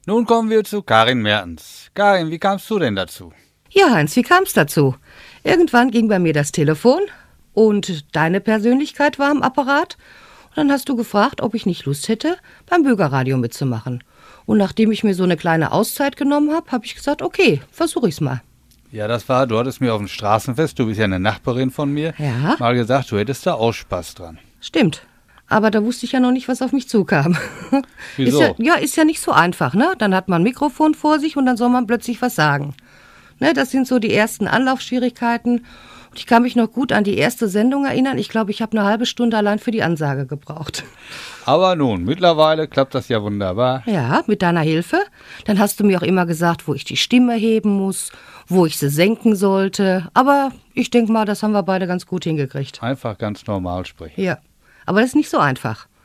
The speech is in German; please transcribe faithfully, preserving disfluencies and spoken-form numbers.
Nun kommen wir zu Karin Mertens. Karin, wie kamst du denn dazu? Ja, Heinz, wie kam es dazu? Irgendwann ging bei mir das Telefon und deine Persönlichkeit war am Apparat. Und dann hast du gefragt, ob ich nicht Lust hätte, beim Bürgerradio mitzumachen. Und nachdem ich mir so eine kleine Auszeit genommen habe, habe ich gesagt, okay, versuche ich's mal. Ja, das war, du hattest mir auf dem Straßenfest, du bist ja eine Nachbarin von mir, Ja. mal gesagt, du hättest da auch Spaß dran. Stimmt. Aber da wusste ich ja noch nicht, was auf mich zukam. Wieso? Ist ja, ja, ist ja nicht so einfach, ne? Dann hat man ein Mikrofon vor sich und dann soll man plötzlich was sagen. Ne, das sind so die ersten Anlaufschwierigkeiten. Und ich kann mich noch gut an die erste Sendung erinnern. Ich glaube, ich habe eine halbe Stunde allein für die Ansage gebraucht. Aber nun, mittlerweile klappt das ja wunderbar. Ja, mit deiner Hilfe. Dann hast du mir auch immer gesagt, wo ich die Stimme heben muss, wo ich sie senken sollte. Aber ich denke mal, das haben wir beide ganz gut hingekriegt. Einfach ganz normal sprechen. Ja, aber das ist nicht so einfach.